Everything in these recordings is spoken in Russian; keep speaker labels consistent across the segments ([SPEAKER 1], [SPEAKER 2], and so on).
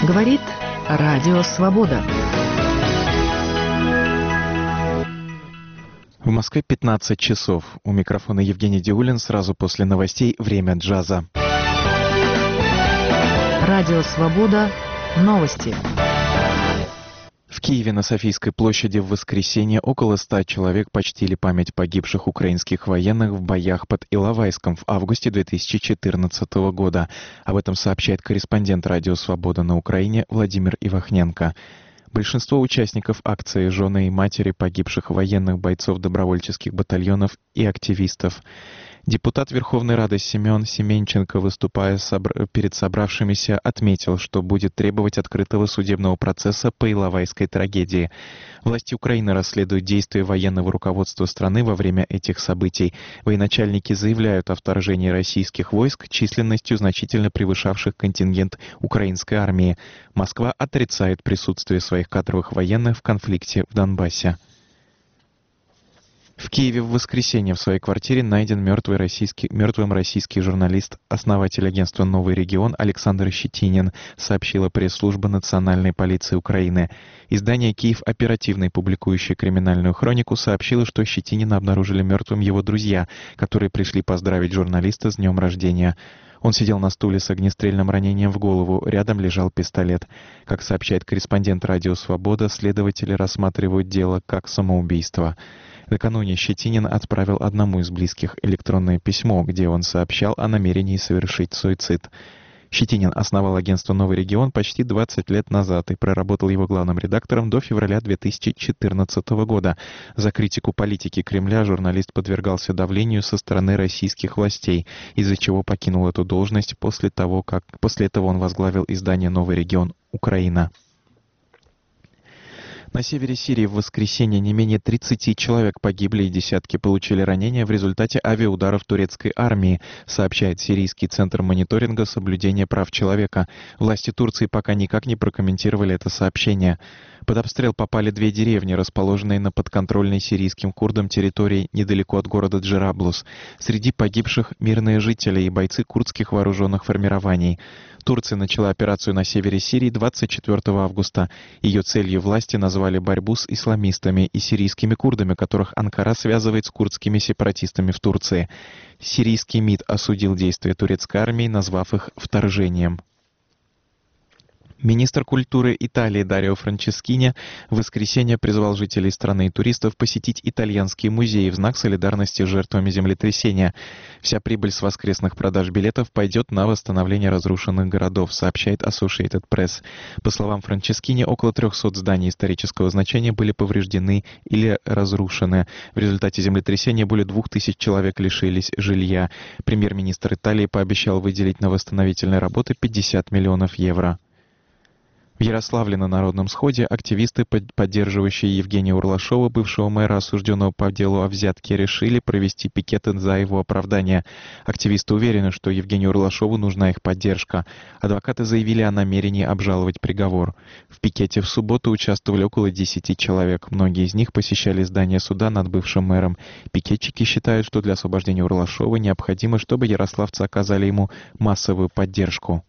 [SPEAKER 1] Говорит Радио Свобода.
[SPEAKER 2] В Москве 15 часов. У микрофона Евгений Диулин. Сразу после новостей «Время джаза».
[SPEAKER 1] Радио Свобода. Новости.
[SPEAKER 2] В Киеве на Софийской площади в воскресенье около 100 человек почтили память погибших украинских военных в боях под Иловайском в августе 2014 года. Об этом сообщает корреспондент Радио Свобода на Украине Владимир Ивахненко. Большинство участников акции — жены и матери погибших военных, бойцов добровольческих батальонов и активистов. Депутат Верховной Рады Семен Семенченко, выступая перед собравшимися, отметил, что будет требовать открытого судебного процесса по Иловайской трагедии. Власти Украины расследуют действия военного руководства страны во время этих событий. Военачальники заявляют о вторжении российских войск численностью, значительно превышавших контингент украинской армии. Москва отрицает присутствие своих кадровых военных в конфликте в Донбассе. В Киеве в воскресенье в своей квартире найден мертвым российский журналист, основатель агентства «Новый регион» Александр Щетинин, сообщила пресс-служба Национальной полиции Украины. Издание «Киев Оперативный», публикующее криминальную хронику, сообщило, что Щетинина обнаружили мертвым его друзья, которые пришли поздравить журналиста с днем рождения. Он сидел на стуле с огнестрельным ранением в голову, рядом лежал пистолет. Как сообщает корреспондент Радио Свобода, следователи рассматривают дело как самоубийство. Накануне Щетинин отправил одному из близких электронное письмо, где он сообщал о намерении совершить суицид. Щетинин основал агентство «Новый регион» почти 20 лет назад и проработал его главным редактором до февраля 2014 года. За критику политики Кремля журналист подвергался давлению со стороны российских властей, из-за чего покинул эту должность после этого он возглавил издание «Новый регион. Украина». На севере Сирии в воскресенье не менее 30 человек погибли и десятки получили ранения в результате авиаударов турецкой армии, сообщает Сирийский центр мониторинга соблюдения прав человека. Власти Турции пока никак не прокомментировали это сообщение. Под обстрел попали две деревни, расположенные на подконтрольной сирийским курдам территории недалеко от города Джераблус. Среди погибших мирные жители и бойцы курдских вооруженных формирований. Турция начала операцию на севере Сирии 24 августа. Ее целью власти назвали борьбу с исламистами и сирийскими курдами, которых Анкара связывает с курдскими сепаратистами в Турции. Сирийский МИД осудил действия турецкой армии, назвав их вторжением. Министр культуры Италии Дарио Франческини в воскресенье призвал жителей страны и туристов посетить итальянские музеи в знак солидарности с жертвами землетрясения. Вся прибыль с воскресных продаж билетов пойдет на восстановление разрушенных городов, сообщает Associated Press. По словам Франческини, около 300 зданий исторического значения были повреждены или разрушены. В результате землетрясения более 2000 человек лишились жилья. Премьер-министр Италии пообещал выделить на восстановительные работы 50 миллионов евро. В Ярославле на Народном сходе активисты, поддерживающие Евгения Урлашова, бывшего мэра, осужденного по делу о взятке, решили провести пикеты за его оправдание. Активисты уверены, что Евгению Урлашову нужна их поддержка. Адвокаты заявили о намерении обжаловать приговор. В пикете в субботу участвовали около 10 человек. Многие из них посещали здание суда над бывшим мэром. Пикетчики считают, что для освобождения Урлашова необходимо, чтобы ярославцы оказали ему массовую поддержку.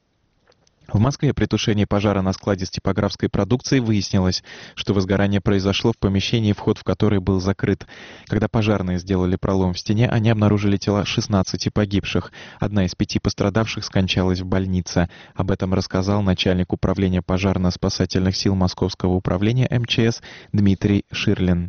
[SPEAKER 2] В Москве при тушении пожара на складе с типографской продукцией выяснилось, что возгорание произошло в помещении, вход в которое был закрыт. Когда пожарные сделали пролом в стене, они обнаружили тела 16 погибших. Одна из 5 пострадавших скончалась в больнице. Об этом рассказал начальник управления пожарно-спасательных сил Московского управления МЧС Дмитрий Ширлин.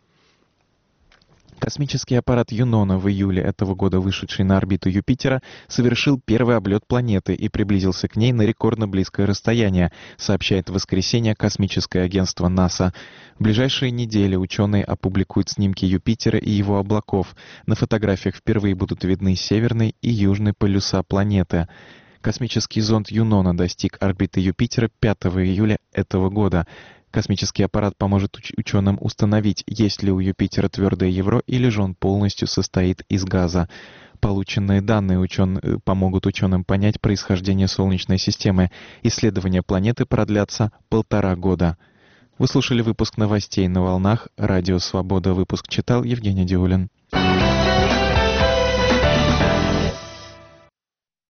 [SPEAKER 2] Космический аппарат Юнона, в июле этого года вышедший на орбиту Юпитера, совершил первый облет планеты и приблизился к ней на рекордно близкое расстояние, сообщает в воскресенье космическое агентство НАСА. В ближайшие недели ученые опубликуют снимки Юпитера и его облаков. На фотографиях впервые будут видны северный и южный полюса планеты. Космический зонд Юнона достиг орбиты Юпитера 5 июля этого года. Космический аппарат поможет ученым установить, есть ли у Юпитера твердое ядро или же он полностью состоит из газа. Полученные данные помогут ученым понять происхождение Солнечной системы. Исследования планеты продлятся 1,5 года. Вы слушали выпуск новостей на волнах Радио Свобода. Выпуск читал Евгений Диулин.